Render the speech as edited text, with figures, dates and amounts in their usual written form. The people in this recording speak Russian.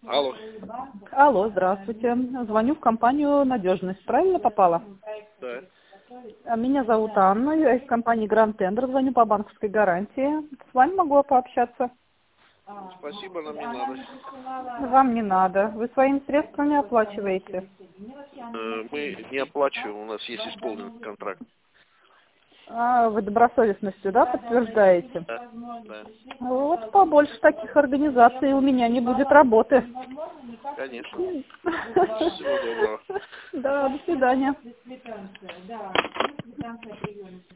Алло. Алло, здравствуйте. Звоню в компанию «Надежность». Правильно попала? Да. Меня зовут Анна, я из компании «Гранд Тендер». Звоню по банковской гарантии. С вами могу пообщаться? Спасибо, нам не надо. Вам не надо. Вы своими средствами оплачиваете? Мы не оплачиваем, у нас есть исполненный контракт. Вы добросовестностью, да, подтверждаете? Да. Да. Вот побольше таких организаций у меня не будет работы. Конечно. Всего доброго. Да, до свидания.